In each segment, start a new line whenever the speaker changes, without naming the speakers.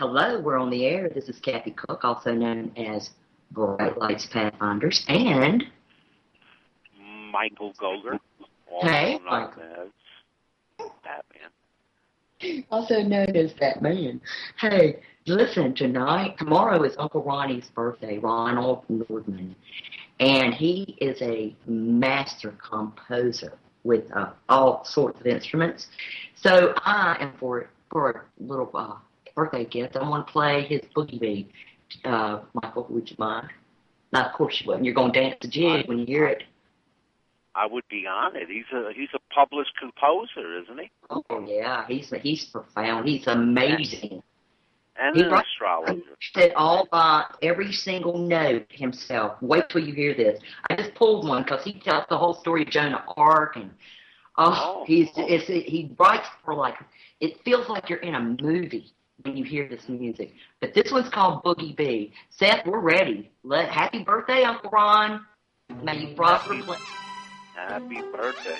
Hello, we're on the air. This is Kathy Cook, also known as Bright Lights Pathfinders, and
Michael Goger, also
hey,
known
Michael.
as Batman.
Also known as Batman. Hey, listen, tomorrow is Uncle Ronnie's birthday, Ronald Nordman, and he is a master composer with all sorts of instruments. So I am for a little birthday gift. I want to play his Boogie Bee. Michael, would you mind? Now, of course you wouldn't. You're going to dance the jig when you hear it.
I would be on it. He's a published composer, isn't he?
Oh yeah, he's profound. He's amazing.
And
He
an astrologer.
did all by every single note himself. Wait till you hear this. I just pulled one because he tells the whole story of Joan of Arc, and he writes for like it feels like you're in a movie when you hear this music. But this one's called Boogie Bee. Seth, we're ready. Happy birthday, Uncle Ron. May you prosper.
Happy birthday.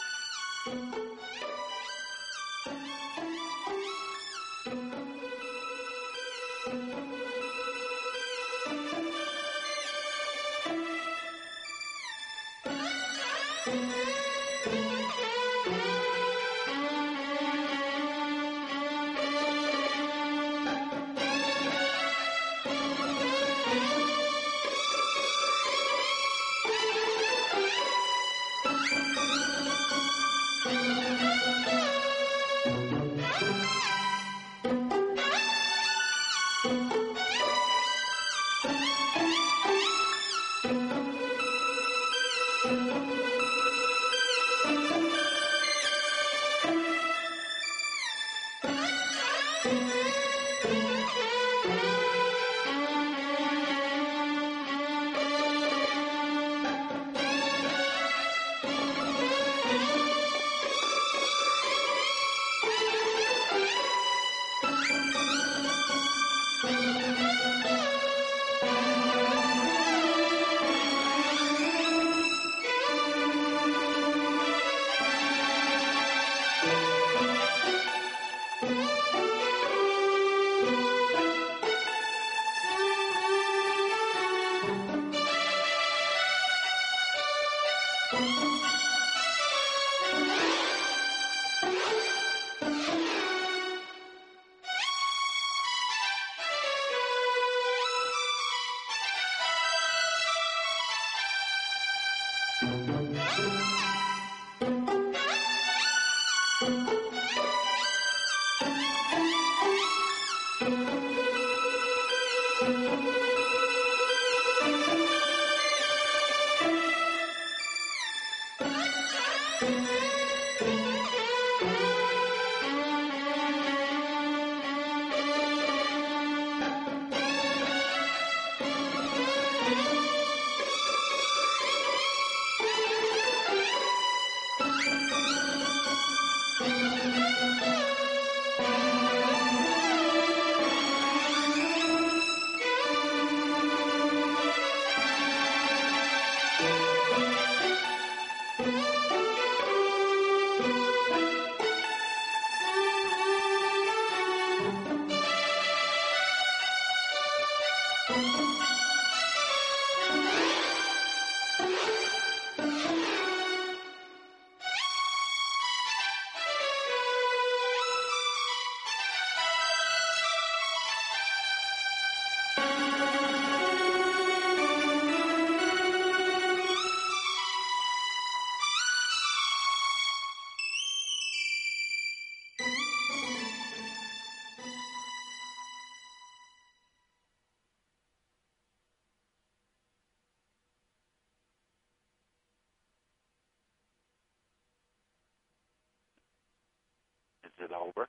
Is it over?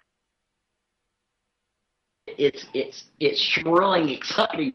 It's shrilling exciting.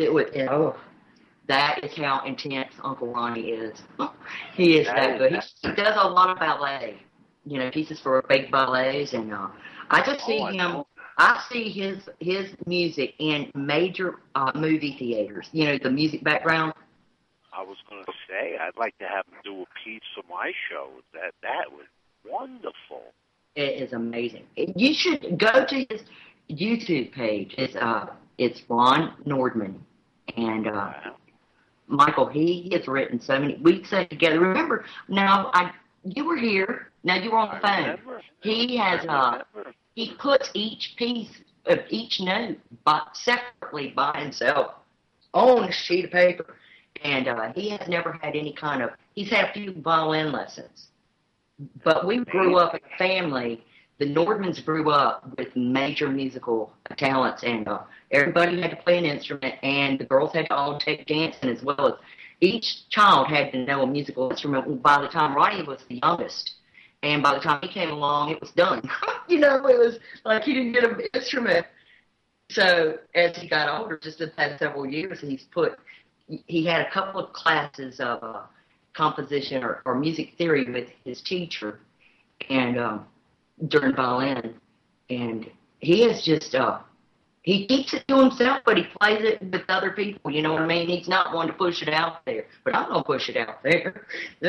That is how intense Uncle Ronnie is. He is that good. He does a lot of ballet, pieces for big ballets, and I just see him. I see his music in major movie theaters. The music background.
I was going to say I'd like to have him do a piece for my show. That was wonderful.
It is amazing. You should go to his. YouTube page. It's Ron Nordman, and
Wow.
Michael. He has written so many. We sat together. Remember now? You were here. Now you were on the phone.
Remember.
He has he puts each piece of each note separately by himself on a sheet of paper, and he has never had any kind of. He's had a few violin lessons, but we grew up in a family. The Nordmans grew up with major musical talents, and everybody had to play an instrument, and the girls had to all take dancing as well as each child had to know a musical instrument. Well, by the time Ronnie was the youngest, and by the time he came along, it was done. It was like he didn't get an instrument. So as he got older, just the past several years, he had a couple of classes of composition or music theory with his teacher, and during violin, and he is just he keeps it to himself, but he plays it with other people. You know what I mean? He's not one to push it out there, but I'm gonna push it out there.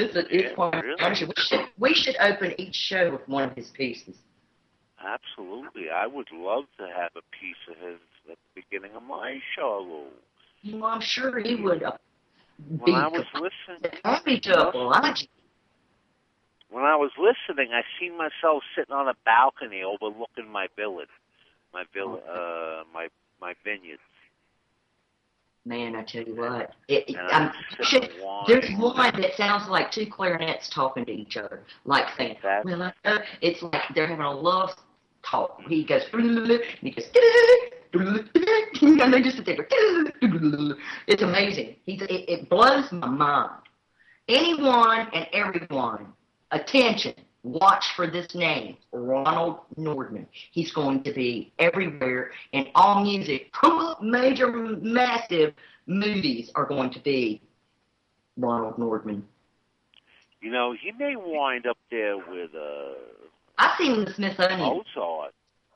We should open each show with one of his pieces.
Absolutely, I would love to have a piece of his at the beginning of my show.
I'm sure he would.
When I was listening,
happy to oblige you.
When I was listening, I seen myself sitting on a balcony overlooking my village, my vineyards.
Man, I tell you what,
there's
one that sounds like two clarinets talking to each other, like saying, it's like they're having a love talk. He goes, and he goes, and they just sit there. It's amazing. It blows my mind. Anyone and everyone, attention, watch for this name, Ronald Nordman. He's going to be everywhere, and all music, major, massive movies are going to be Ronald Nordman.
You know, he may wind up there with
I've seen the Smithsonian.
Mozart.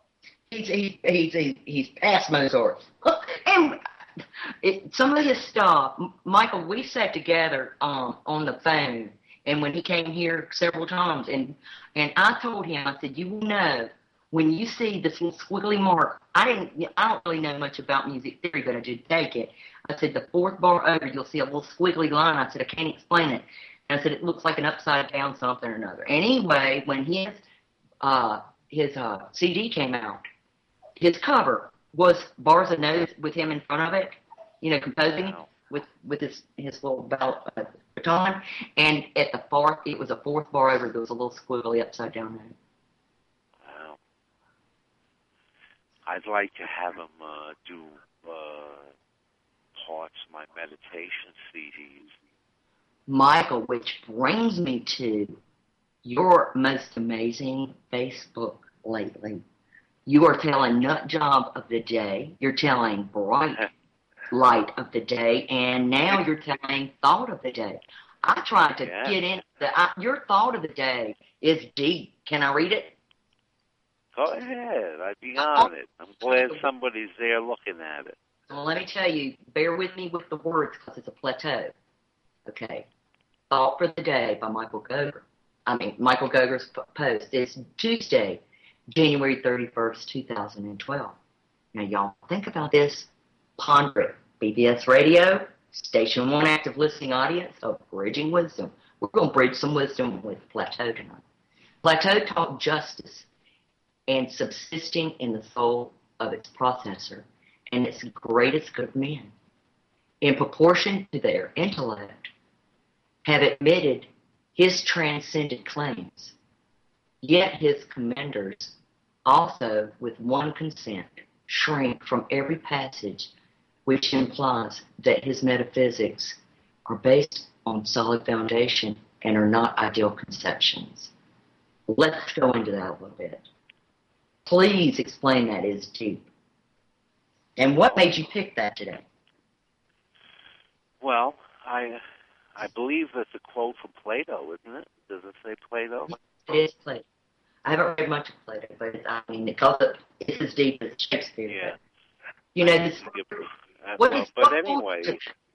He's past Mozart. And some of his stuff, Michael, we sat together on the phone, and when he came here several times, and I told him, I said, you will know when you see this little squiggly mark. I don't really know much about music theory, but I did take it. I said the fourth bar over, you'll see a little squiggly line. I said I can't explain it. And I said it looks like an upside down something or another. Anyway, when his CD came out, his cover was bars of notes with him in front of it, composing with his little baton, and at the fourth, it was a fourth bar over. There was a little squiggly upside down note.
Wow. I'd like to have him do parts of my meditation CDs.
Michael, which brings me to your most amazing Facebook lately. You are telling Nut Job of the Day. You're telling Bright Light of the Day. And now you're telling Thought of the Day. I tried to get into your Thought of the Day is deep. Can I read it?
Go ahead. I'd be on it. I'm glad somebody's there looking at it.
Well, let me tell you, bear with me with the words because it's a plateau. Okay. Thought for the Day by Michael Goger. Michael Goger's post is Tuesday, January 31st, 2012. Now, y'all think about this. Ponder it. BBS Radio, Station 1 active listening audience of Bridging Wisdom. We're going to bridge some wisdom with Plateau tonight. Plateau taught justice and subsisting in the soul of its processor and its greatest good men, in proportion to their intellect, have admitted his transcendent claims. Yet his commenders also, with one consent, shrink from every passage which implies that his metaphysics are based on solid foundation and are not ideal conceptions. Let's go into that a little bit. Please explain that. Is deep. And what made you pick that today?
Well, I believe that's a quote from Plato, isn't it? Does it say Plato?
It is Plato. I haven't read much of Plato, but it's as deep as Shakespeare.
Yeah.
But
anyway,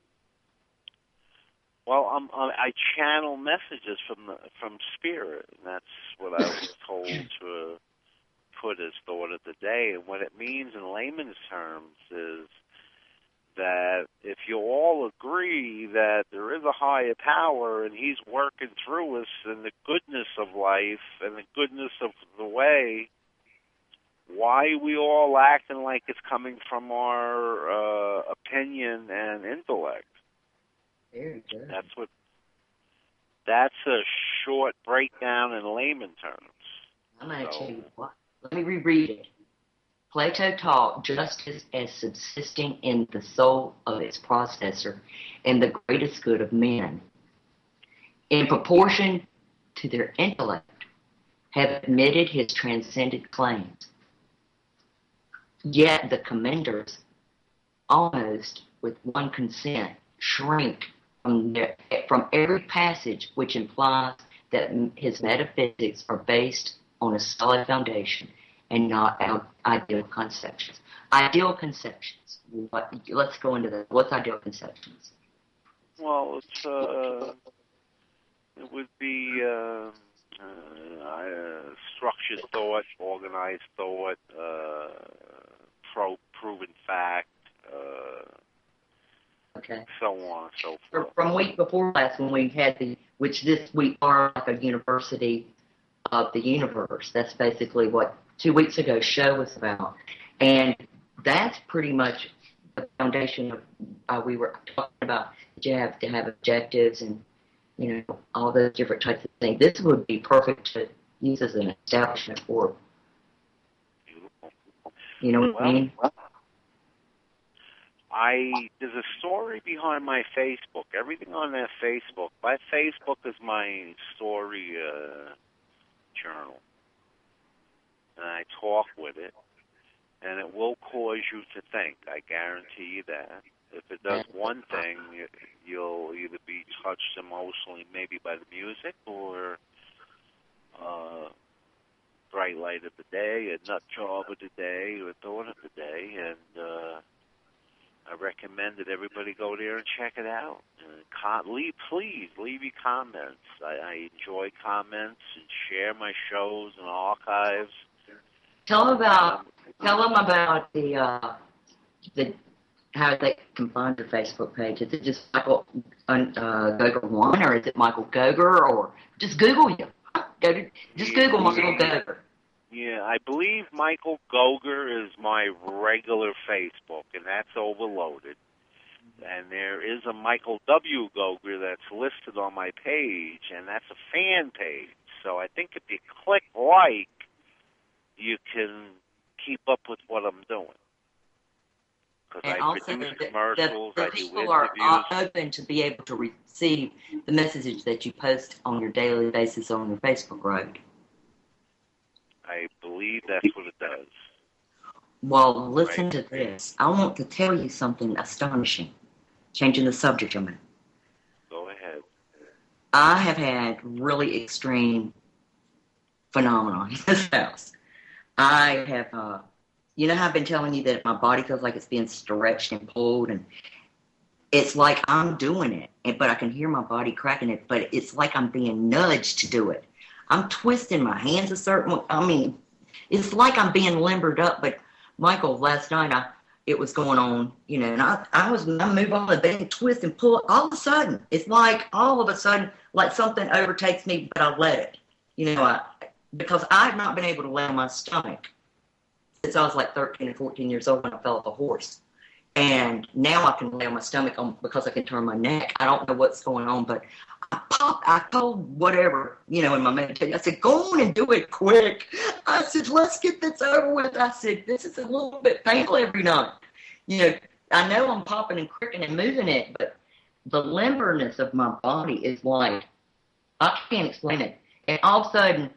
I channel messages from spirit, and that's what I was told to put his thought of the day. And what it means in layman's terms is that if you all agree that there is a higher power and he's working through us and the goodness of life and the goodness of the way, why are we all acting like it's coming from our opinion and intellect?
Very good.
That's a short breakdown in layman terms.
I'm going to tell you what. Let me reread it. Plato taught justice as subsisting in the soul of its processor and the greatest good of men, in proportion to their intellect, have admitted his transcendent claims. Yet the commenders, almost with one consent, shrink from every passage which implies that his metaphysics are based on a solid foundation and not ideal conceptions. Ideal conceptions. Let's go into that. What's ideal conceptions?
Well, it would be structured thought, organized thought, proven fact,
okay,
so on and so forth.
From week before last, when we had which this week are like a university of the universe. That's basically what 2 weeks ago show was about, and that's pretty much the foundation of we were talking about. You have to have objectives and all those different types of things. This would be perfect to use as an establishment for. You know what I mean?
There's a story behind my Facebook. Everything on that Facebook. My Facebook is my story journal. And I talk with it. And it will cause you to think. I guarantee you that. If it does one thing, you'll either be touched emotionally maybe by the music or bright light of the day, a nut job of the day, or thought of the day. And I recommend that everybody go there and check it out. Please leave your comments. I enjoy comments and share my shows and archives.
Tell them about the how they can find your Facebook page. Is it just Michael Goger1, or is it Michael Goger, or just Google you? Google Michael Goger.
Yeah, I believe Michael Goger is my regular Facebook, and that's overloaded. And there is a Michael W. Goger that's listed on my page, and that's a fan page. So I think if you click like, you can keep up with what I'm doing. Because I produce commercials, I do interviews.
People are open to be able to receive the message that you post on your daily basis on your Facebook, right?
I believe that's what it does.
Well, listen to this. I want to tell you something astonishing. Changing the subject a minute.
Go ahead.
I have had really extreme phenomena in this house. I have, how I've been telling you that my body feels like it's being stretched and pulled, and it's like I'm doing it, but I can hear my body cracking it, but it's like I'm being nudged to do it. I'm twisting my hands a certain way. I mean, it's like I'm being limbered up, but Michael, last night it was going on, and I move on the bed and twist and pull. All of a sudden, it's like like something overtakes me, but I let it, because I've not been able to lay on my stomach since I was like 13 or 14 years old when I fell off a horse. And now I can lay on my stomach because I can turn my neck. I don't know what's going on, but I told whatever, in my meditation, I said, go on and do it quick. I said, let's get this over with. I said, this is a little bit painful every night. I know I'm popping and cricking and moving it, but the limberness of my body is like, I can't explain it. And all of a sudden,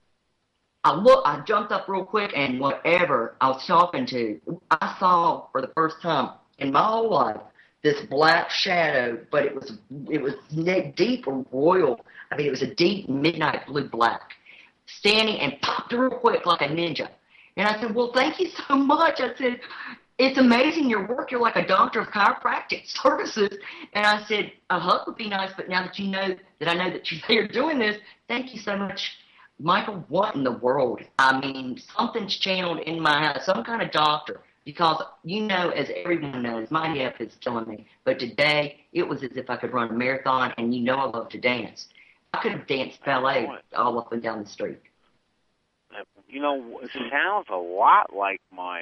I jumped up real quick, and whatever I was talking to, I saw for the first time in my whole life this black shadow, but it was deep royal. I mean, it was a deep midnight blue black, standing and popped real quick like a ninja. And I said, well, thank you so much. I said, it's amazing your work. You're like a doctor of chiropractic services. And I said, a hug would be nice, but now that I know that you're doing this, thank you so much. Michael, what in the world? I mean, something's channeled in my house, some kind of doctor, because, as everyone knows, my hip is killing me. But today, it was as if I could run a marathon, and I love to dance. I could have danced ballet all up and down the street.
It sounds a lot like my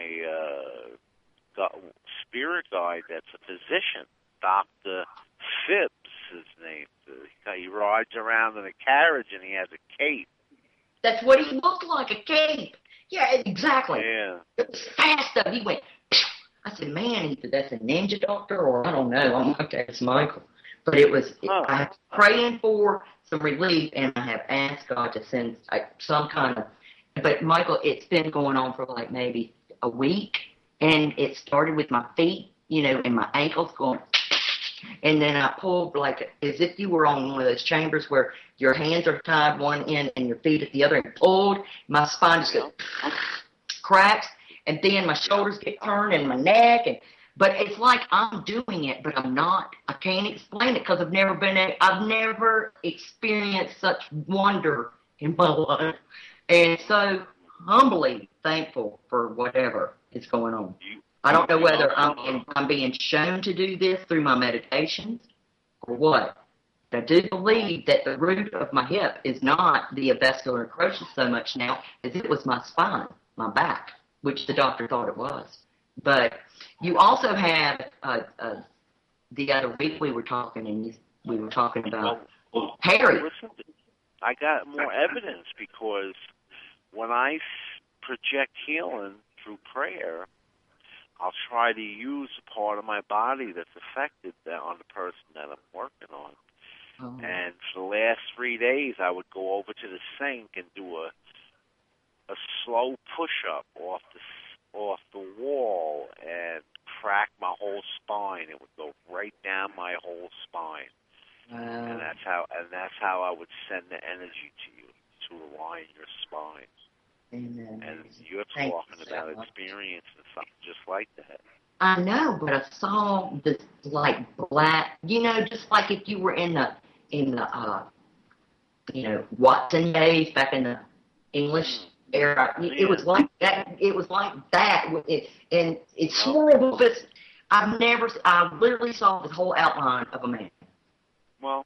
spirit guide that's a physician, Dr. Phipps, his name. He rides around in a carriage, and he has a cape.
That's what he looked like, a cape. Yeah, exactly.
Yeah.
It was fast, though. He went, phew. I said, man, either that's a ninja doctor or I don't know. I'm like, that's Michael. But I was praying for some relief, and I have asked God to send some kind of, but Michael, it's been going on for like maybe a week, and it started with my feet, and my ankles going, and then I pulled like as if you were on one of those chambers where your hands are tied one end and your feet at the other, and pulled, my spine just goes, cracks, and then my shoulders get turned and my neck, but it's like I'm doing it, but I'm not. I can't explain it because I've never experienced such wonder in my life. And so humbly thankful for whatever is going on. I don't know whether I'm being shown to do this through my meditations or what. But I do believe that the root of my hip is not the avascular necrosis so much now as it was my spine, my back, which the doctor thought it was. But you also have the other week we were talking about Harry.
Listen, I got more evidence because when I project healing through prayer, I'll try to use a part of my body that's affected on the person that I'm working on. Oh. And for the last 3 days, I would go over to the sink and do a slow push-up off the wall and crack my whole spine. It would go right down my whole spine. Wow. And that's how I would send the energy to you to align your spine.
Amen.
And you're talking about experiencing something just like that.
I know, but I saw this like black, just like if you were in the Watson days back in the English era. It was like that. It was like that. And it's horrible. But I literally saw the whole outline of a man.
Well,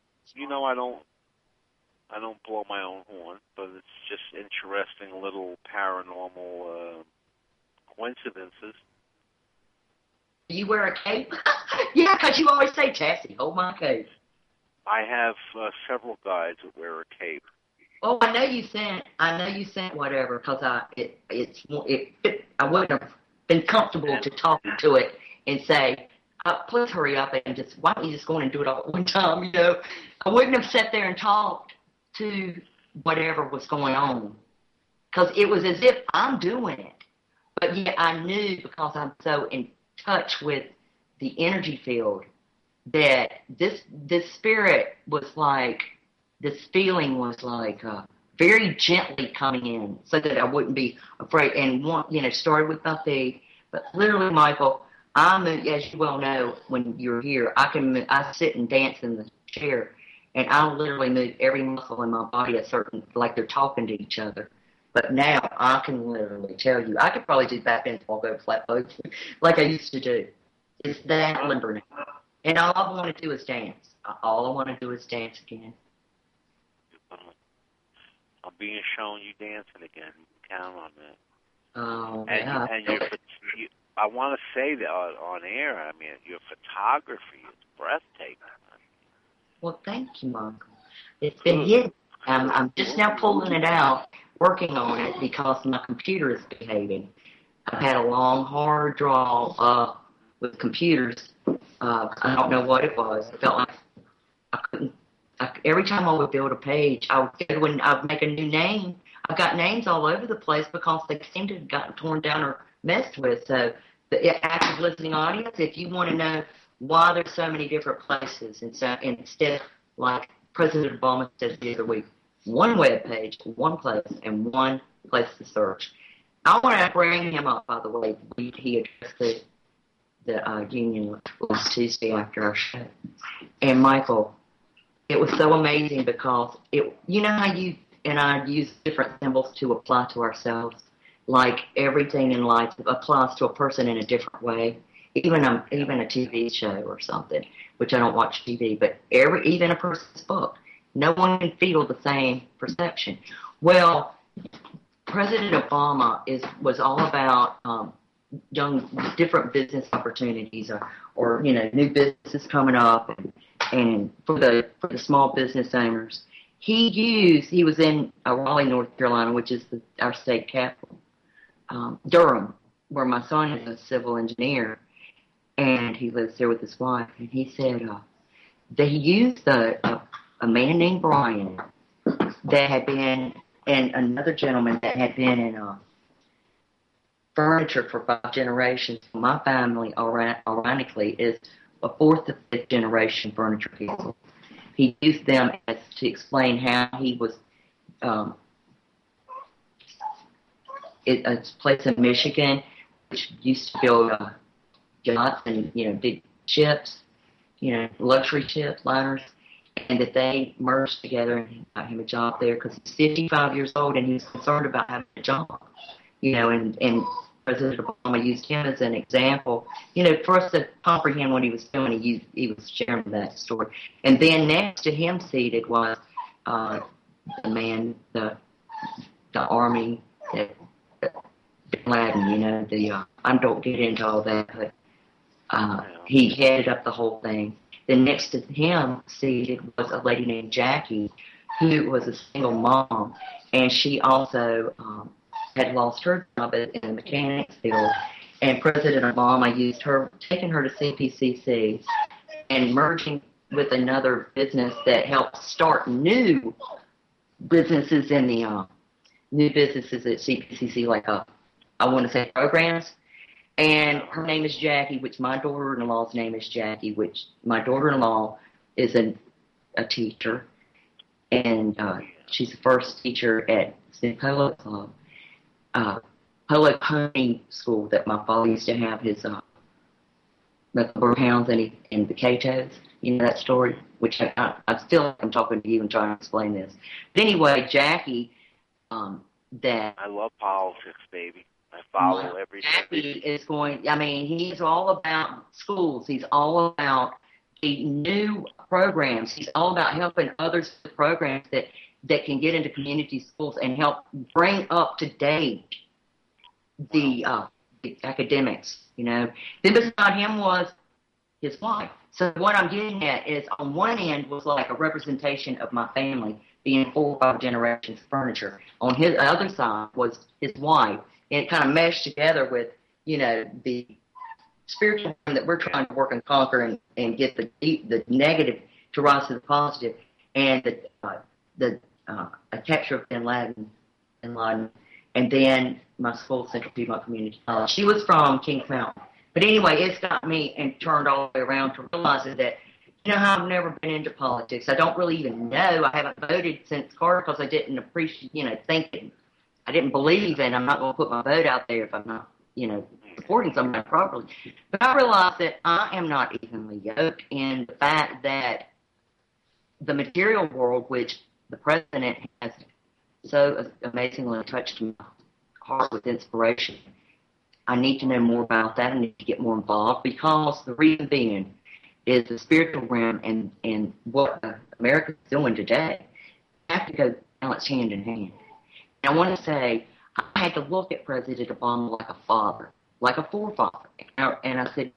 I don't blow my own horn, but it's just interesting little paranormal coincidences.
Do you wear a cape? Yeah, because you always say, Chassie, hold my cape.
I have several guides that wear a cape.
Oh, I know you sent whatever, because I wouldn't have been comfortable to talk to it and say, please hurry up and why don't you just go in and do it all at one time, I wouldn't have sat there and talked to whatever was going on, because it was as if I'm doing it, but yet I knew, because I'm so in touch with the energy field, that this spirit was like, this feeling was like very gently coming in, so that I wouldn't be afraid. And started with my feet, but literally, Michael, as you well know, when you're here, I sit and dance in the chair, and I'll literally move every muscle in my body like they're talking to each other. But now I can literally tell you, I could probably do back bends, walk over flat boots, like I used to do. It's that limber now. And all I want to do is dance. All I want to do is dance again.
I'm being shown you dancing again. Count on that.
Oh,
and
yeah.
I want to say that on air, I mean, your photography is breathtaking.
Well, thank you, Michael. It's been hidden. I'm just now pulling it out, working on it, because my computer is behaving. I've had a long, hard draw with computers. I don't know what it was. It felt like I couldn't. Every time I would build a page, when I'd make a new name, I've got names all over the place because they seem to have gotten torn down or messed with. So the active listening audience, if you want to know why there's so many different places, and so instead, like President Obama said the other week, one web page, one place, and one place to search. I want to bring him up, by the way. He addressed the union last Tuesday after our show. And Michael, it was so amazing because you know how and I use different symbols to apply to ourselves. Like everything in life applies to a person in a different way. Even a TV show or something, which I don't watch TV, but even a person's book, no one can feel the same perception. Well, President Obama was all about different business opportunities, or new businesses coming up, and for the small business owners. He was in Raleigh, North Carolina, which is our state capital, Durham, where my son is a civil engineer, and he lives there with his wife. And he said that he used a man named Brian that had been, and another gentleman that had been in furniture for 5 generations. My family, ironically, is a 4th to 5th generation furniture people. He used them to explain how he was a place in Michigan which used to build yachts and big ships, luxury ships, liners, and that they merged together and got him a job there because he's 55 years old and he was concerned about having a job. And President Obama used him as an example, for us to comprehend what he was doing. He was sharing that story. And then next to him seated was the man, the army, Bin Laden, I don't get into all that, but he headed up the whole thing. Then next to him seated was a lady named Jackie, who was a single mom, and she also had lost her job in the mechanics field, and President Obama used her, taking her to CPCC and merging with another business that helped start new businesses at CPCC, like I want to say programs. And her name is Jackie, which my daughter-in-law's name is Jackie, which my daughter-in-law is a teacher, and she's the first teacher at St. Polo Club. Polo Pony School that my father used to have his the Hounds and the Catos. That story, which I'm talking to you and trying to explain this. But anyway, Jackie, that
I love politics, baby. I follow everything.
Jackie is he's all about schools. He's all about the new programs. He's all about helping others with programs that can get into community schools and help bring up to date the academics, Then beside him was his wife. So what I'm getting at is, on one end was like a representation of my family being 4 or 5 generations of furniture. On his other side was his wife, and it kind of meshed together with, the spiritual that we're trying to work and conquer and get the negative to rise to the positive, and the capture of Bin Laden, and then my school, Central Piedmont Community College. She was from Kings Mountain. But anyway, it's got me and turned all the way around to realizing that, how I've never been into politics. I don't really even know. I haven't voted since Carter because I didn't appreciate, thinking. I didn't believe in. I'm not going to put my vote out there if I'm not, supporting somebody properly. But I realized that I am not evenly yoked in the fact that the material world, which the president has so amazingly touched my heart with inspiration, I need to know more about that. I need to get more involved, because the reason being is the spiritual realm and what America is doing today have to go balance hand in hand. And I want to say, I had to look at President Obama like a father, like a forefather. And I said,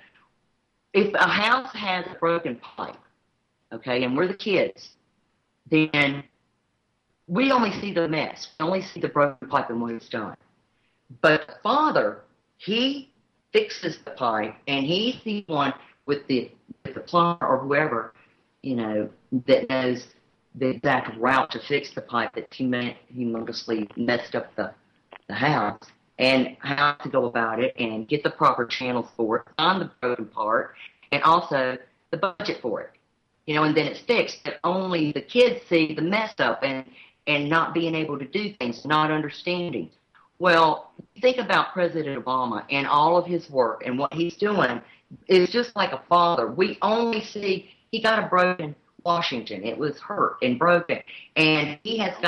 if a house has a broken pipe, okay, and we're the kids, then we only see the mess. We only see the broken pipe and what it's done. But the father, he fixes the pipe, and he's the one with the plumber or whoever, that knows the exact route to fix the pipe that humongously messed up the house, and how to go about it and get the proper channels for it, find the broken part, and also the budget for it. And then it's fixed. But only the kids see the mess up and not being able to do things, not understanding. Well, think about President Obama and all of his work, and what he's doing is just like a father. We only see he got a broken Washington. It was hurt and broken. And he has got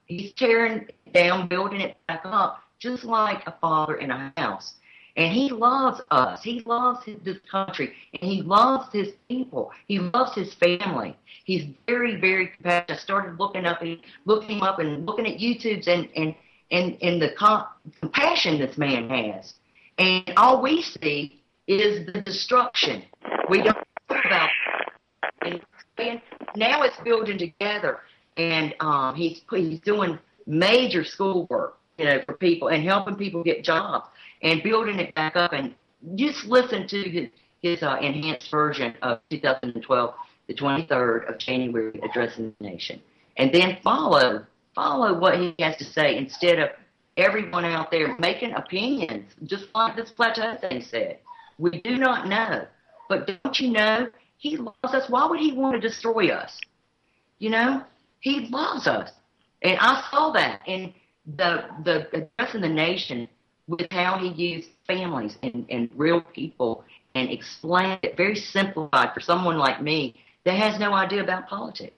He's tearing it down, building it back up, just like a father in a house. And he loves us. He loves this country, and he loves his people. He loves his family. He's very, very compassionate. I started looking him up and looking at YouTubes and the compassion this man has. And all we see is the destruction. We don't talk about it. And now it's building together, and he's doing major schoolwork, for people and helping people get jobs and building it back up. And just listen to his enhanced version of 2012, the 23rd of January, addressing the nation, and then follow what he has to say instead of everyone out there making opinions, just like this Plateau thing said. We do not know, but don't you know, he loves us. Why would he want to destroy us? He loves us. And I saw that in the addressing the nation with how he used families and real people and explained it very simplified for someone like me that has no idea about politics.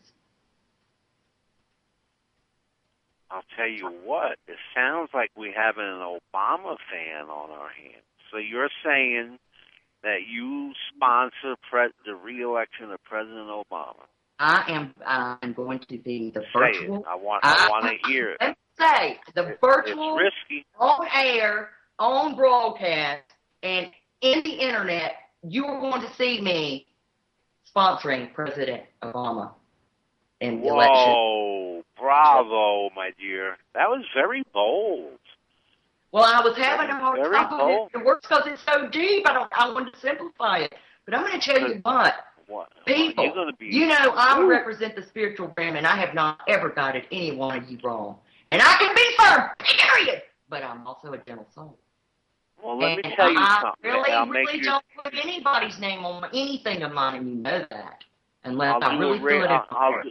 I'll tell you what, it sounds like we have an Obama fan on our hands. So you're saying that you sponsor the re-election of President Obama?
I'm going to be the virtual.
Say it. I want to hear it.
Let's say the virtual,
it's risky,
on air, on broadcast, and in the internet. You are going to see me sponsoring President Obama in the election.
Whoa, bravo, my dear. That was very bold.
Well, I was having a hard time with it. It works because it's so deep. I wanted to simplify it. But I'm going to tell you what. People, I represent the spiritual realm, and I have not ever guided any one of you wrong. And I can be firm, period. But I'm also a gentle soul.
Well, let me tell you something.
I really don't put anybody's name on anything of mine, and you know that. Unless I really feel it in my heart.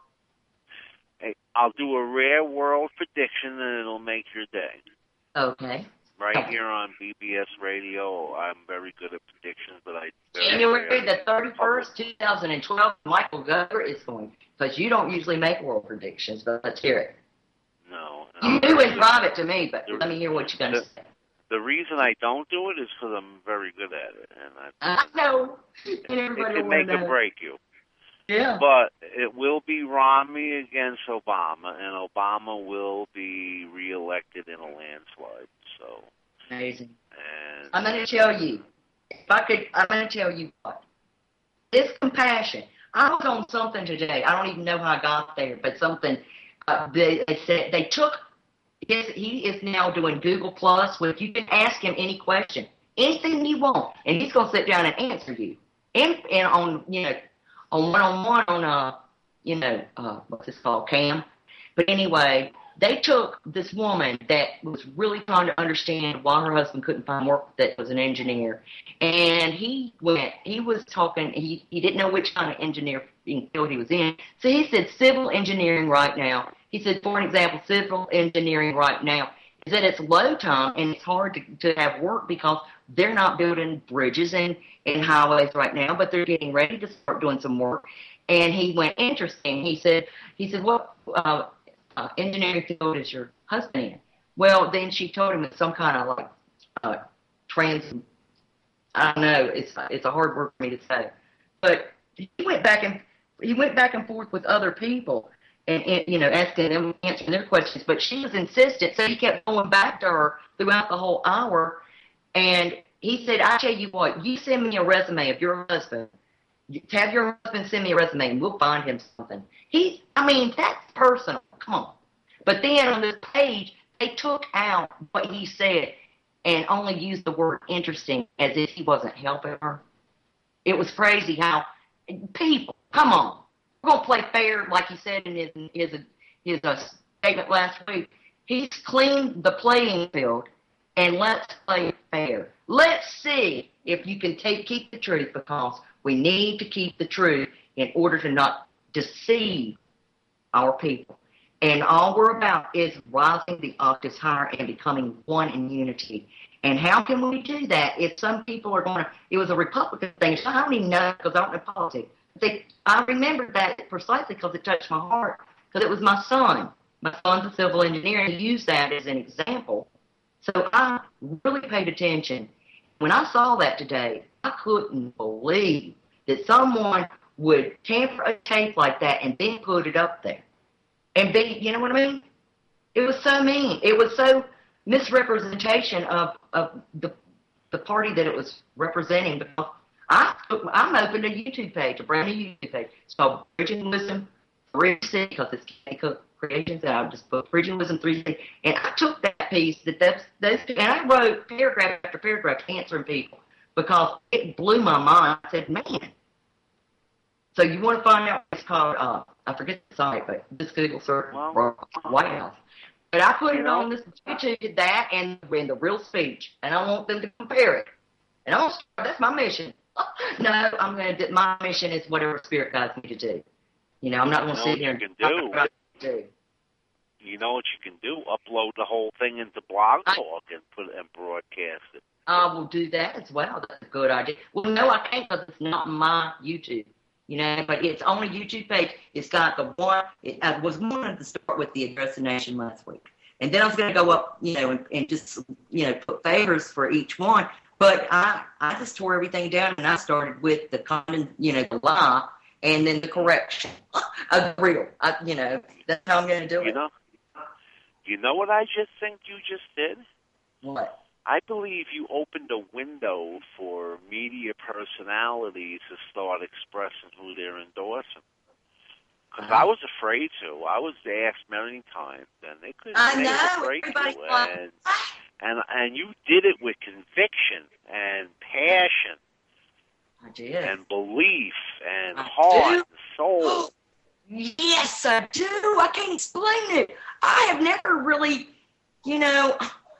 I'll do a rare world prediction, and it'll make your day.
Okay.
Right here on BBS Radio, I'm very good at predictions, but
January the 31st, 2012, Michael Guthrie is going, because you don't usually make world predictions, but let's hear it.
No.
You do in private to me, but let me hear what you're going to say.
The reason I don't do it is because I'm very good at it. And
I know. And everybody
it can make or break you.
Yeah.
But it will be Romney against Obama, and Obama will be reelected in a landslide. So
amazing.
And
I'm going to tell you, I'm going to tell you what. This compassion. I was on something today. I don't even know how I got there, but something. They said they took. He is now doing Google Plus, where you can ask him any question, anything you want, and he's going to sit down and answer you. And on on one-on-one on what's this called, Cam. But anyway, they took this woman that was really trying to understand why her husband couldn't find work, that was an engineer, and he was talking, he didn't know which kind of engineering field he was in, so he said civil engineering right now. He said, for an example, civil engineering right now is that it's low time and it's hard to have work because they're not building bridges and highways right now, but they're getting ready to start doing some work. And he went, interesting. He said, what engineering field is your husband in? Well, then she told him it's some kind of like I don't know, it's a hard word for me to say. But he went back and forth with other people and asking them, answering their questions. But she was insistent, so he kept going back to her throughout the whole hour. And he said, I tell you what, you send me a resume of your husband. Have your husband send me a resume, and we'll find him something. That's personal. Come on. But then on this page, they took out what he said and only used the word interesting as if he wasn't helping her. It was crazy how people, come on. We're going to play fair, like he said in his statement last week. He's cleaned the playing field, and let's play fair. Let's see if you can keep the truth, because we need to keep the truth in order to not deceive our people. And all we're about is rising the octaves higher and becoming one in unity. And how can we do that if some people are going to, it was a Republican thing, so I don't even know because I don't know politics. I remember that precisely because it touched my heart, because it was my son. My son's a civil engineer, and he used that as an example. So I really paid attention. When I saw that today, I couldn't believe that someone would tamper a tape like that and then put it up there. And be, you know what I mean? It was so mean. It was so misrepresentation of the party that it was representing. Because I'm opened a YouTube page, a brand new YouTube page. It's called Bridging Wisdom 360, because it's Kenny Cook Creations. I just put Bridging Wisdom 360, and I took that piece and I wrote paragraph after paragraph answering people because it blew my mind. I said, man. So you want to find out what it's called? I forget the site, but just Google search White House. But I put it on this YouTube, that and the real speech, and I want them to compare it. And that's my mission. No, I'm going to do, my mission is whatever Spirit guides me to do. You know, I'm not going to sit here and talk about do.
You know what you can do? Upload the whole thing into Blog Talk and broadcast it.
I will do that as well. That's a good idea. Well, no, I can't because it's not my YouTube. You know, but it's on a YouTube page. It's got the one. I was wanting to start with the Address the Nation last week, and then I was going to go up, you know, and just, you know, put favors for each one. But I just tore everything down, and I started with the the lie, and then the correction. You know, that's how I'm going to do it.
You know what I just think you just did?
What?
I believe you opened a window for media personalities to start expressing who they're endorsing. Because I was afraid to. I was asked many times, and they couldn't. They were afraid to. And you did it with conviction and passion.
I did.
And belief and heart and soul.
Yes, I do. I can't explain it. I have never really, you know,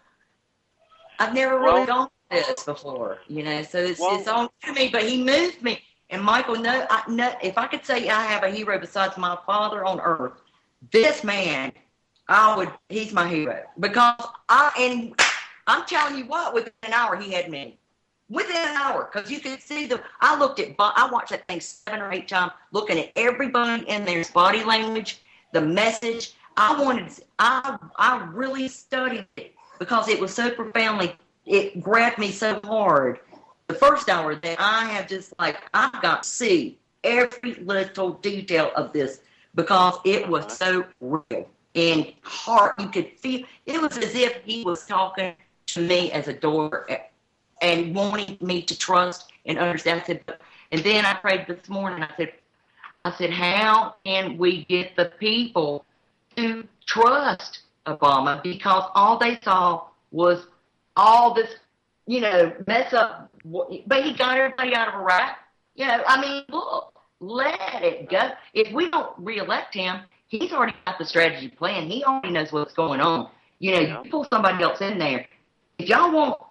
I've never really gone through this before, you know, so it's all to me, but he moved me. And Michael, if I could say I have a hero besides my father on earth, this man, he's my hero. Because I'm telling you what, within an hour he had me. Within an hour, because you could see I watched that thing 7 or 8 times, looking at everybody in there's body language, the message. I really studied it because it was so profoundly, it grabbed me so hard. The first hour that I have just I got to see every little detail of this because it was so real and hard. You could feel, it was as if he was talking to me as a daughter and wanting me to trust and understand. And then I prayed this morning. I said, how can we get the people to trust Obama? Because all they saw was all this, you know, mess up. But he got everybody out of Iraq. You know, I mean, look, let it go. If we don't reelect him, he's already got the strategy plan. He already knows what's going on. You know, you pull somebody else in there. If y'all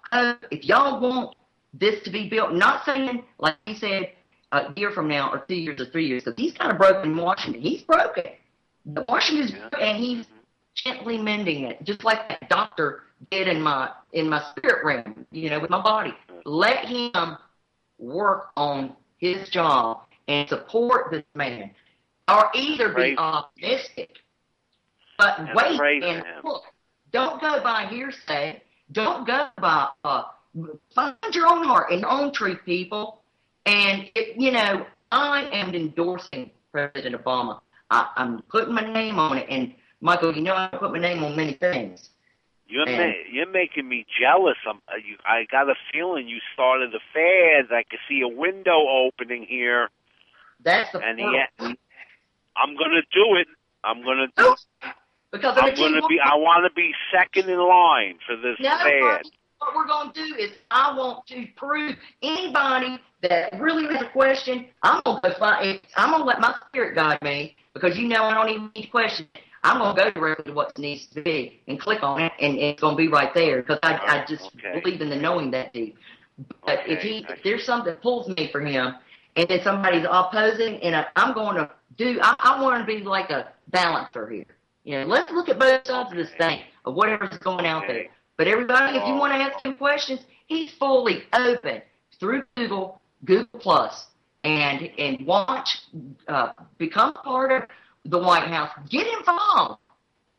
want this to be built, not saying, like he said, a year from now or 2 years or 3 years, because he's kind of broken in Washington. He's broken. Washington's broken, and he's gently mending it, just like that doctor did in my spirit realm, you know, with my body. Let him work on his job and support this man, or either be optimistic, but wait and look. Don't go by hearsay. Don't go by, find your own heart and your own truth, people. And, you know, I am endorsing President Obama. I'm putting my name on it. And, Michael, you know I put my name on many things.
You're making me jealous. I got a feeling you started a fad. I could see a window opening here.
That's the
point. I'm going to do it. I'm going to do it.
Because
I want to be second in line for this fad.
What we're going to do is I want to prove anybody that really has a question, I'm going to let my spirit guide me, because you know I don't even need to question it. I'm going to go directly to what needs to be and click on it, and it's going to be right there, because I just believe in the knowing that deep. But if there's something that pulls me for him, and then somebody's opposing, and I'm going to do, I want to be like a balancer here. You know, let's look at both sides of this thing, of whatever's going out there. But everybody, if you want to ask him questions, he's fully open through Google Plus, and watch, become part of the White House. Get involved.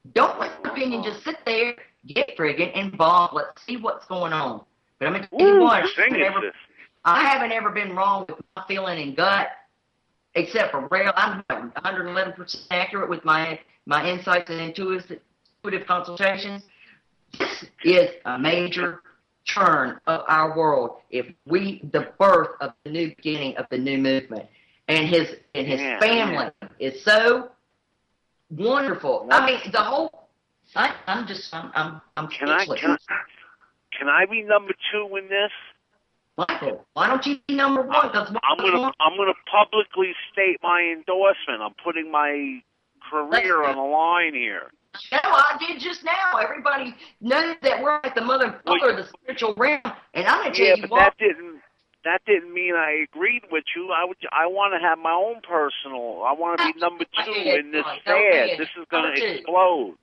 Don't let the opinion just sit there, get friggin' involved. Let's see what's going on. But I'm going to tell you what, I haven't ever been wrong with my feeling and gut, except for I'm 111% accurate with my insights and intuitive consultations. This is a major turn of our world. The birth of the new beginning of the new movement, and his family is so wonderful. I mean, the whole. I'm speechless.
Can I be number 2 in this?
Michael, why don't you be number 1?
I'm gonna publicly state my endorsement. I'm putting my career on the line here.
No, I did just now. Everybody knows that we're at the mother and father of the spiritual realm, and I'm gonna tell you what.
That didn't mean I agreed with you. I want to have my own personal. I want to be number 2 in this fad. This is going to explode.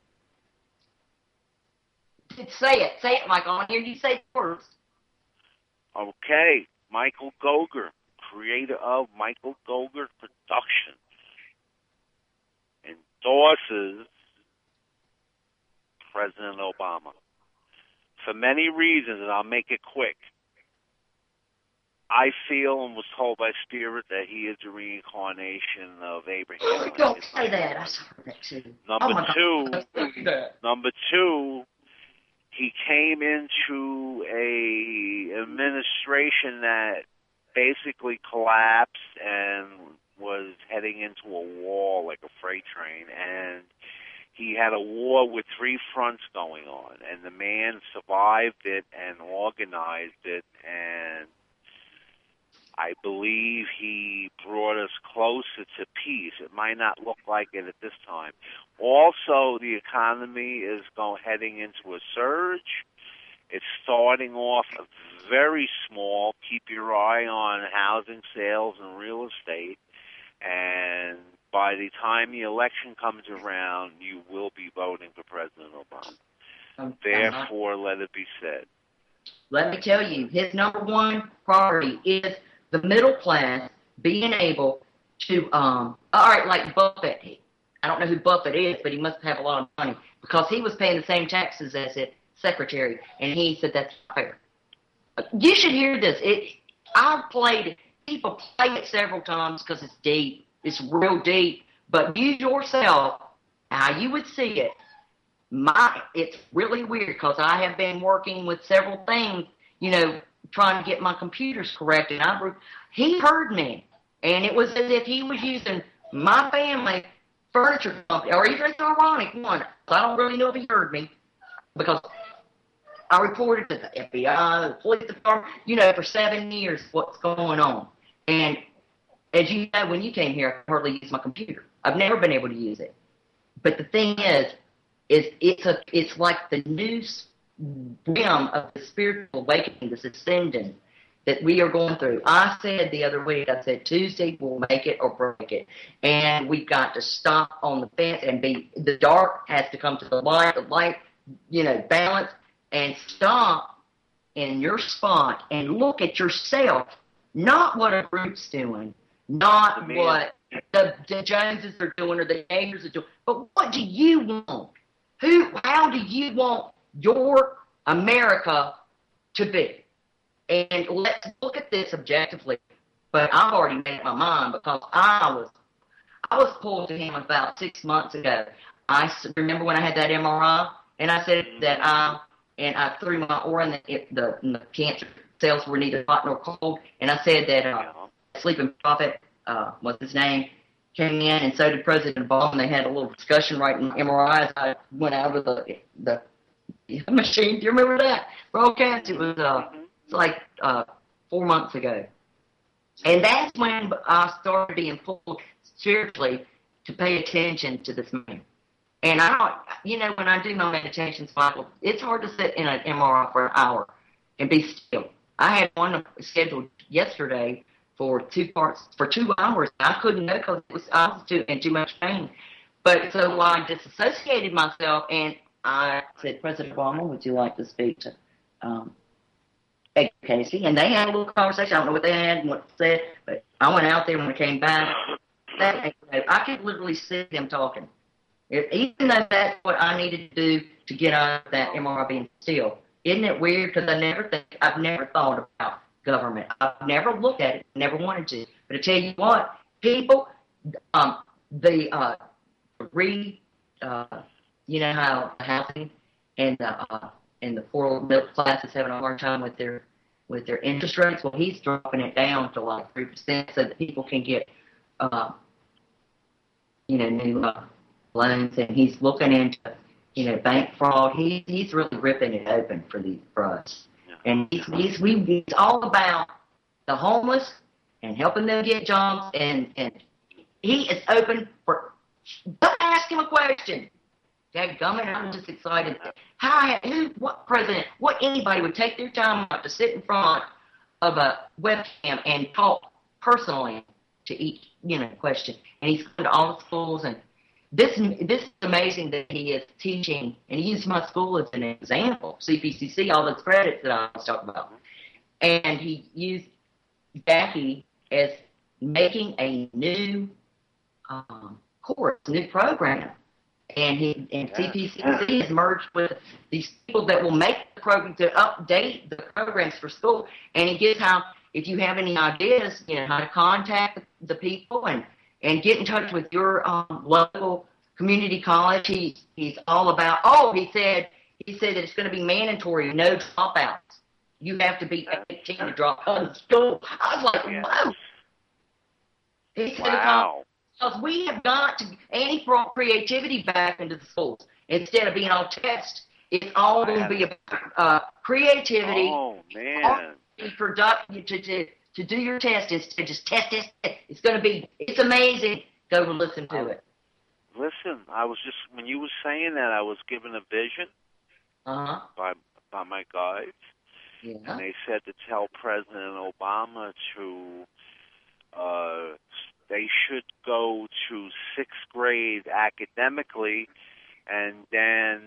Say it, Michael. I want to hear you say it first.
Okay, Michael Goger, creator of Michael Goger Productions, endorses President Obama for many reasons, and I'll make it quick. I feel and was told by Spirit that he is a reincarnation of Abraham.
Oh, don't say that. I saw that too.
Number two, he came into a administration that basically collapsed and was heading into a wall like a freight train, and he had a war with 3 fronts going on, and the man survived it and organized it, and I believe he brought us closer to peace. It might not look like it at this time. Also, the economy is heading into a surge. It's starting off very small. Keep your eye on housing sales and real estate. And by the time the election comes around, you will be voting for President Obama. Therefore, let it be said.
Let me tell you, his number 1 priority is the middle class being able to, all right, like Buffett. I don't know who Buffett is, but he must have a lot of money because he was paying the same taxes as his secretary, and he said that's fair. You should hear this. I've played it. People play it several times because it's deep. It's real deep. But you yourself, how you would see it, it's really weird because I have been working with several things, trying to get my computers correct, and he heard me, and it was as if he was using my family furniture company, or even an ironic one. I don't really know if he heard me because I reported to the FBI, the police department, for 7 years what's going on. And as you know, when you came here, I hardly use my computer. I've never been able to use it. But the thing is it's like the new realm of the spiritual awakening, this ascending that we are going through. I said the other week, Tuesday will make it or break it. And we've got to stop on the fence and the dark has to come to the light, balance, and stop in your spot and look at yourself, not what a group's doing, not what the Joneses are doing or the neighbors are doing, but what do you want? How do you want your America to be? And let's look at this objectively. But I've already made my mind because I was pulled to him about 6 months ago. I remember when I had that MRI, and I said that I threw my aura in the cancer cells were neither hot nor cold, and I said that Sleeping Prophet, what's his name, came in, and so did President Obama. They had a little discussion right in MRIs. I went out of the machine. Do you remember that broadcast? It was it's like 4 months ago. And that's when I started being pulled spiritually to pay attention to this man. And when I do my meditations, Michael, it's hard to sit in an MRI for an hour and be still. I had one scheduled yesterday for 2 hours. I couldn't go because I was in too much pain. But so I disassociated myself, and I said, President Obama, would you like to speak to Ed Casey? And they had a little conversation. I don't know what they had and what they said, but I went out there when I came back. I could literally see them talking. Even though that's what I needed to do to get out of that MRIB and still. Isn't it weird? Because I've never thought about government. I've never looked at it, never wanted to. But I tell you what, people, the you know how housing and the poor middle class is having a hard time with their interest rates. Well, he's dropping it down to like 3% so that people can get new loans, and he's looking into bank fraud. He's really ripping it open for us, and he's all about the homeless and helping them get jobs, and he is open for. Don't ask him a question. Dadgummit, I'm just excited. What president, what anybody would take their time out to sit in front of a webcam and talk personally to each, question. And he's going to all the schools, and this is amazing that he is teaching, and he used my school as an example, CPCC, all those credits that I was talking about. And he used Jackie as making a new course, new program. And CPCC has merged with these people that will make the program to update the programs for school. And he gives how, if you have any ideas, how to contact the people and get in touch with your local community college. He's all about. He said that it's going to be mandatory, no dropouts. You have to be 18 to drop out of school. I was like, whoa. He said, wow. Because we have got to brought creativity back into the schools instead of being all test. It's all going to be about creativity.
Oh man!
Be productive to do your test instead of just test. It's amazing. Go and listen to it.
Listen, I was just when you were saying that, I was given a vision by my guides, and they said to tell President Obama to. They should go to 6th grade academically, and then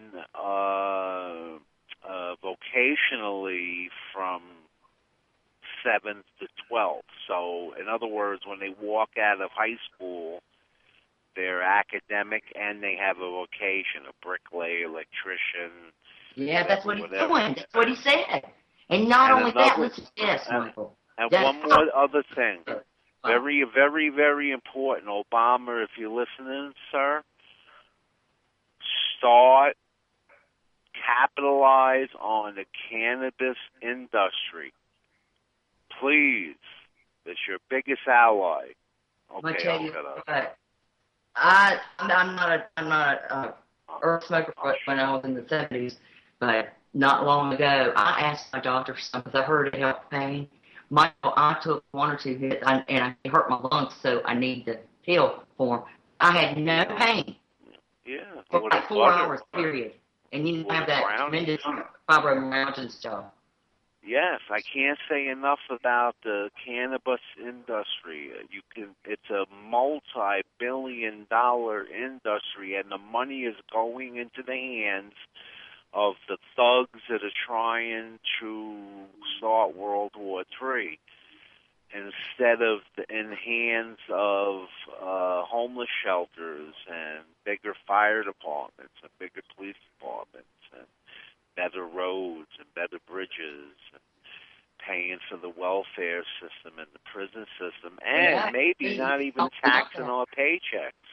vocationally from 7th to 12th. So, in other words, when they walk out of high school, they're academic and they have a vocation, a bricklayer, electrician.
Yeah, that's what he's doing. That's what he said. And not only that, listen to this, Michael.
And one more other thing. Very, very, very important. Obama, if you're listening, sir, capitalize on the cannabis industry. Please. It's your biggest ally. Okay, I'll shut up.
I'm not a herb smoker when I was in the 70s, but not long ago, I asked my doctor for something because I heard it helped pain. Michael, I took 1 or 2 hits, and it hurt my lungs, so I need the pill for them. I had no pain for like 4 hours, period. And you have that tremendous fibromyalgia stuff.
Yes, I can't say enough about the cannabis industry. It's a multi-billion-dollar industry, and the money is going into the hands of the thugs that are trying to start World War III instead of in hands of homeless shelters and bigger fire departments and bigger police departments and better roads and better bridges and paying for the welfare system and the prison system and maybe not even taxing our paychecks.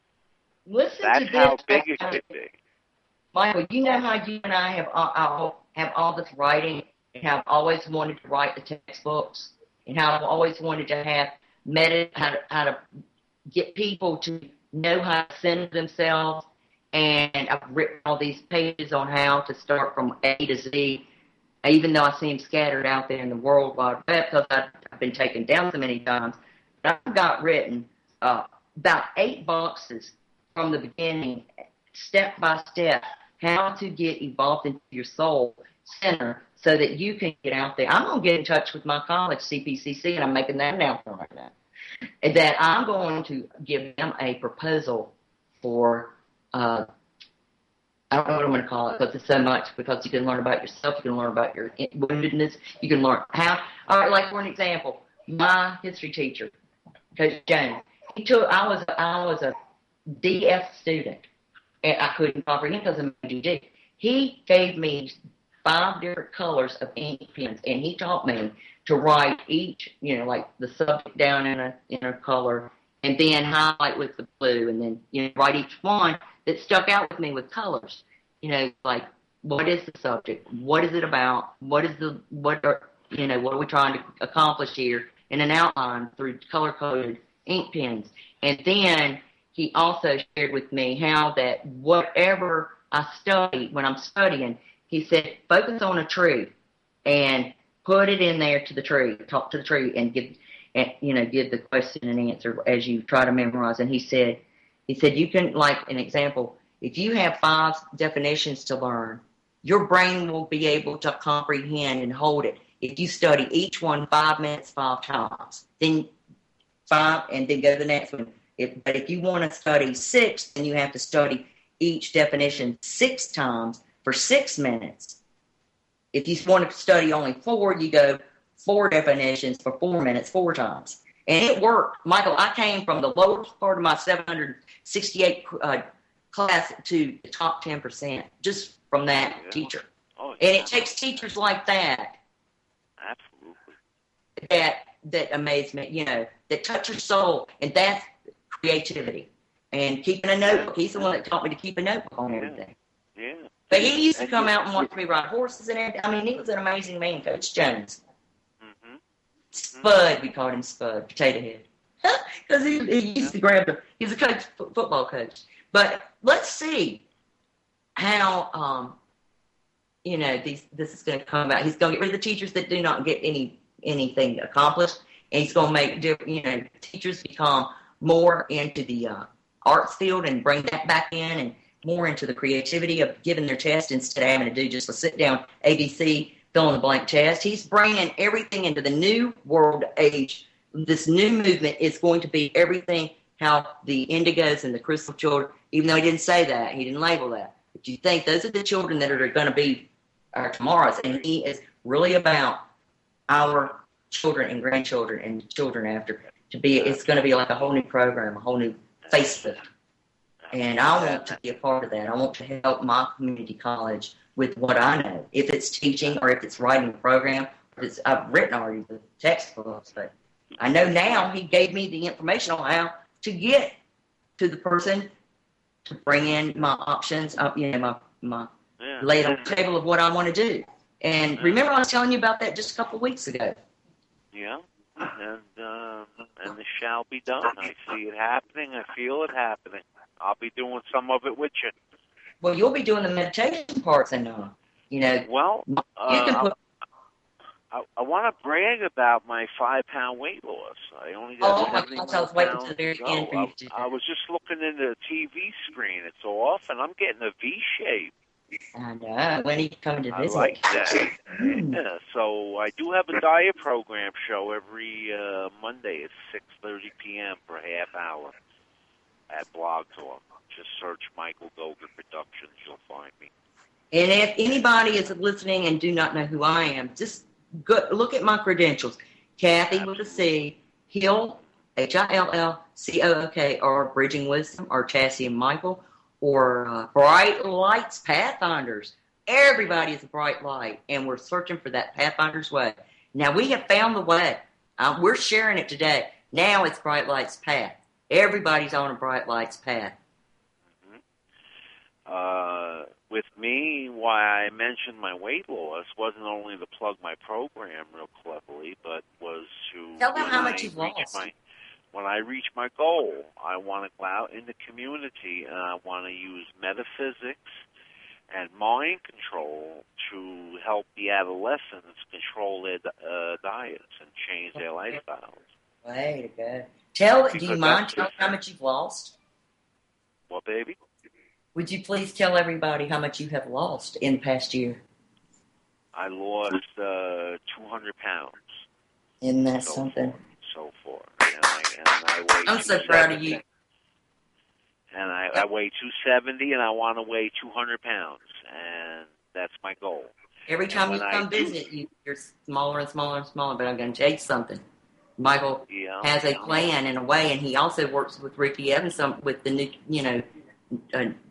That's how big it could be.
Michael, you know how you and I have all this writing and have always wanted to write the textbooks and how I've always wanted to have how to get people to know how to center themselves, and I've written all these pages on how to start from A to Z, even though I see them scattered out there in the World Wide Web because I've been taken down so many times. But I've got written about 8 boxes from the beginning, step by step, how to get involved into your soul center so that you can get out there. I'm going to get in touch with my college, CPCC, and I'm making that announcement right now, that I'm going to give them a proposal for, I don't know what I'm going to call it because it's so much, because you can learn about yourself, you can learn about your woundedness, you can learn how, all right, like for an example, my history teacher, Coach Jones, I was a DF student. I couldn't comprehend because of ADD. He gave me 5 different colors of ink pens, and he taught me to write each, like the subject down in a color, and then highlight with the blue, and then write each one that stuck out with me with colors. Like what is the subject? What is it about? What are we trying to accomplish here in an outline through color-coded ink pens? And then he also shared with me how that whatever I study, when I'm studying, he said, focus on a tree and put it in there to the tree, talk to the tree, and give the question and answer as you try to memorize. And he said you can, like an example, if you have 5 definitions to learn, your brain will be able to comprehend and hold it. If you study each one 5 minutes 5 times, then 5, and then go to the next one. But if you want to study 6, then you have to study each definition 6 times for 6 minutes. If you want to study only 4, you go 4 definitions for 4 minutes 4 times. And it worked. Michael, I came from the lower part of my 768 class to the top 10% just from that teacher. Oh, yeah. And it takes teachers like that.
Absolutely.
That amaze me, that touch your soul. And that's creativity. And keeping a notebook. He's the one that taught me to keep a notebook on everything.
Yeah.
But he used to come out and watch me ride horses and everything. I mean, he was an amazing man, Coach Jones. Mm-hmm. Spud, we called him Spud, Potato Head. Because he used to grab them. He's a coach, football coach. But let's see how, this is going to come about. He's going to get rid of the teachers that do not get anything accomplished. And he's going to make, teachers become more into the arts field and bring that back in, and more into the creativity of giving their test instead of having to do just a sit-down ABC, fill in the blank test. He's bringing everything into the new world age. This new movement is going to be everything how the indigos and the crystal children, even though he didn't say that, he didn't label that, but you think those are the children that are going to be our tomorrows, and he is really about our children and grandchildren and children after. It's going to be like a whole new program, a whole new Facebook. And I want to be a part of that. I want to help my community college with what I know. If it's teaching or if it's writing a program, I've written already the textbooks, but I know now he gave me the information on how to get to the person to bring in my options, my lay on the table of what I want to do. And remember I was telling you about that just a couple of weeks ago.
Yeah. And it shall be done. I see it happening. I feel it happening. I'll be doing some of it with you.
Well, you'll be doing the meditation parts, and
Well, I want to brag about my 5-pound weight loss. I only got 71
I was waiting to the very end for you to do that.
I was just looking in the TV screen. It's off, and I'm getting a V shape.
I know. When are you coming to visit?
I like that. Yeah, so I do have a diet program show every Monday at 6:30 p.m. for a half hour at Blog Talk. Just search Michael Goger Productions. You'll find me.
And if anybody is listening and do not know who I am, just look at my credentials. Kathy with a C, Hill, HILLCOOK, or Bridging Wisdom, or Chassie and Michael, or Bright Lights Pathfinders. Everybody is a bright light, and we're searching for that Pathfinder's way. Now, we have found the way. We're sharing it today. Now it's Bright Lights Path. Everybody's on a Bright Lights path.
With me, why I mentioned my weight loss wasn't only to plug my program real cleverly, but was to
tell them how much you've lost.
When I reach my goal, I want to go out in the community, and I want to use metaphysics and mind control to help the adolescents control their diets and change their lifestyles.
Way to go. Do you mind telling how much you've lost?
What, baby?
Would you please tell everybody how much you have lost in the past year?
I lost 200 pounds.
Isn't that something?
So far. And I weigh
I'm so proud of you.
And I weigh 270, and I want to weigh 200 pounds. And that's my goal.
Every time you come visit, you're smaller and smaller and smaller. But I'm going to tell you something. Michael has a plan in a way, and he also works with Ricky Evans with the new, the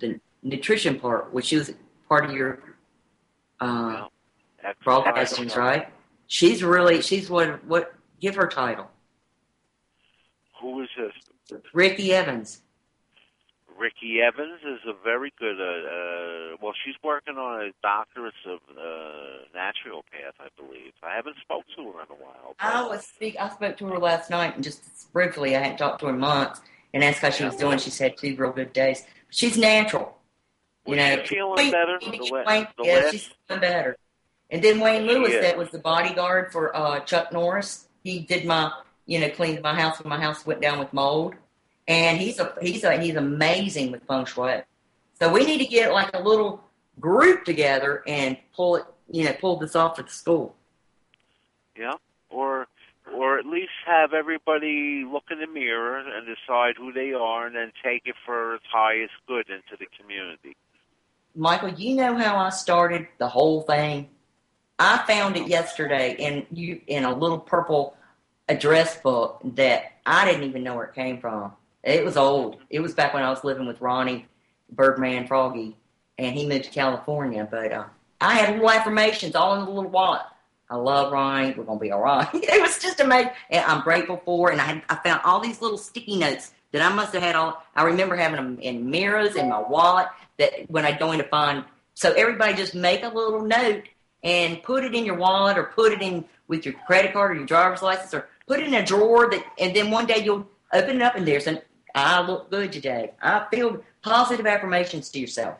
nutrition part, which was part of your broadcastings, right? She's what? Give her title.
Who is this?
Ricky Evans.
Ricky Evans is a very good, well, she's working on a doctorate of naturopath, I believe. I haven't spoke to her in a while.
I spoke to her last night, and just briefly, I hadn't talked to her in months, and asked how she was doing. She's had 2 real good days. She's natural.
Was she feeling better?
She's feeling better. And then Wayne Lewis, that was the bodyguard for Chuck Norris. He did cleaned my house when my house went down with mold. And he's amazing with feng shui. So we need to get like a little group together and pull this off at the school.
Yeah, or at least have everybody look in the mirror and decide who they are, and then take it for its highest good into the community.
Michael, you know how I started the whole thing? I found it yesterday in a little purple address book that I didn't even know where it came from. It was old. It was back when I was living with Ronnie, Birdman Froggy, and he moved to California. But I had little affirmations all in the little wallet. I love Ronnie. We're going to be all right. It was just amazing. And I'm grateful for it. And I found all these little sticky notes that I must have had I remember having them in mirrors in my wallet that when I go in to find. So everybody just make a little note and put it in your wallet, or put it in with your credit card or your driver's license, or put it in a drawer and then one day you'll open it up and there's I look good today. I feel positive affirmations to yourself.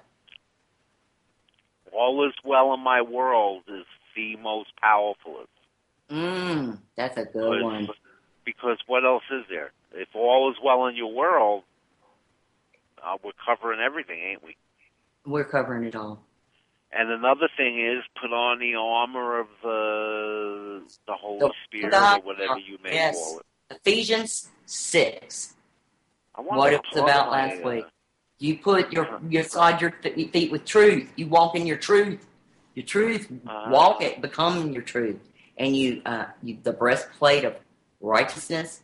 All is well in my world is the most powerful.
That's a good one.
Because what else is there? If all is well in your world, we're covering everything, ain't we?
We're covering it all.
And another thing is put on the armor of the Holy Spirit, or whatever you may call it.
Ephesians 6. What it was about last week. You put your side your feet with truth. You walk in your truth. Your truth, walk it, become your truth. And you the breastplate of righteousness,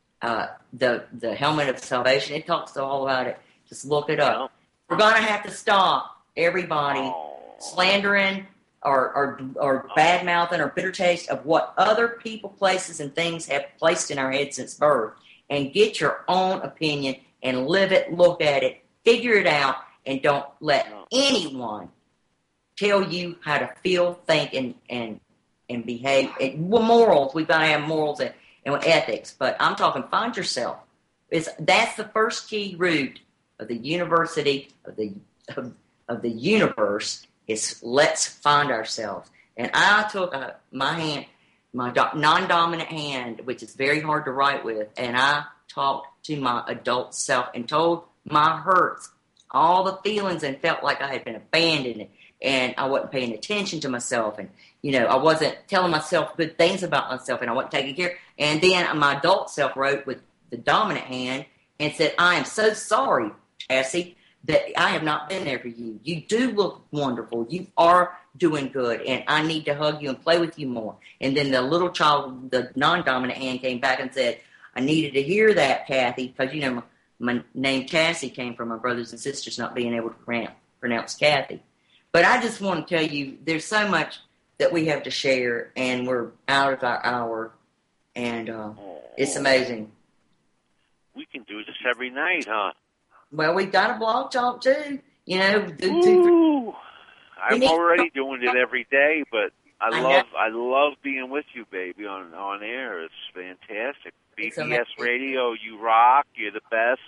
the helmet of salvation. It talks all about it. Just look it up. We're gonna have to stop everybody slandering or bad mouthing or bitter taste of what other people, places, and things have placed in our heads since birth, and get your own opinion and live it, look at it, figure it out, and don't let anyone tell you how to feel, think, and behave. Morals, we've got to have morals and ethics, but I'm talking find yourself. That's the first key root of the university of the universe is let's find ourselves. And I took my hand, my non-dominant hand, which is very hard to write with, and I talked to my adult self and told my hurts, all the feelings, and felt like I had been abandoned, and I wasn't paying attention to myself, and I wasn't telling myself good things about myself, and I wasn't taking care. And then my adult self wrote with the dominant hand and said, I am so sorry, Cassie, that I have not been there for you. You do look wonderful. You are doing good, and I need to hug you and play with you more. And then the little child, the non-dominant hand, came back and said, I needed to hear that, Kathy, because, my name Cassie came from my brothers and sisters not being able to pronounce Kathy. But I just want to tell you, there's so much that we have to share, and we're out of our hour, and it's amazing.
We can do this every night, huh?
Well, we've got a blog talk, too.
I'm already doing it every day, but I love being with you, baby, on air. It's fantastic. BPS Radio, you rock. You're the best.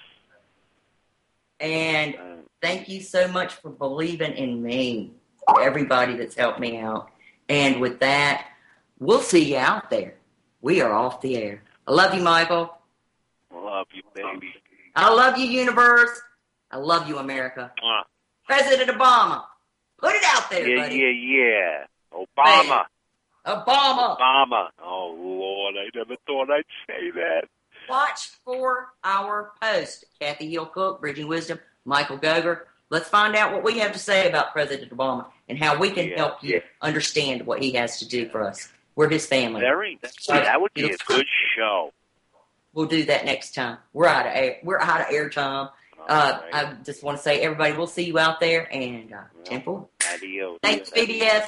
And thank you so much for believing in me, for everybody that's helped me out. And with that, we'll see you out there. We are off the air. I love you, Michael.
Love you, baby.
I love you, universe. I love you, America. President Obama. Put it out there, buddy.
Yeah. Obama.
Man. Obama.
Oh, Lord, I never thought I'd say that.
Watch for our post. Kathy Hill Cook, Bridging Wisdom, Michael Goger. Let's find out what we have to say about President Obama and how we can help you understand what he has to do for us. We're his family.
That would be a good show.
We'll do that next time. We're out of air time.
Right.
I just want to say, everybody, we'll see you out there. And Temple,
adios.
Thanks, BBS.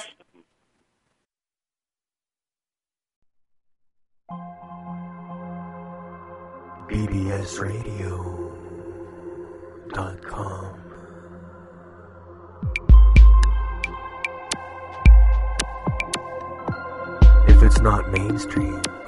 bbsradio.com. If it's not mainstream,